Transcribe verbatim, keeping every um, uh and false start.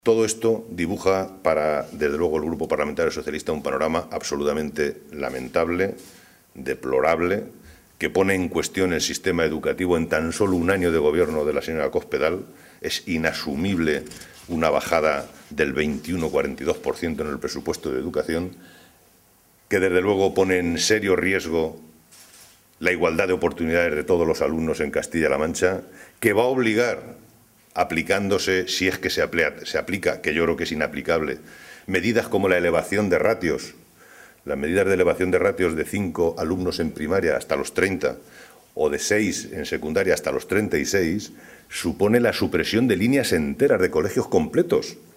Todo esto dibuja para, desde luego, el Grupo Parlamentario Socialista un panorama absolutamente lamentable, deplorable, que pone en cuestión el sistema educativo en tan solo un año de gobierno de la señora Cospedal. Es inasumible una bajada del veintiuno coma cuarenta y dos por ciento en el presupuesto de educación, que desde luego pone en serio riesgo la igualdad de oportunidades de todos los alumnos en Castilla-La Mancha, que va a obligar, aplicándose, si es que se aplica, se aplica, que yo creo que es inaplicable, medidas como la elevación de ratios, las medidas de elevación de ratios de cinco alumnos en primaria hasta los treinta o de seis en secundaria hasta los treinta y seis, supone la supresión de líneas enteras de colegios completos.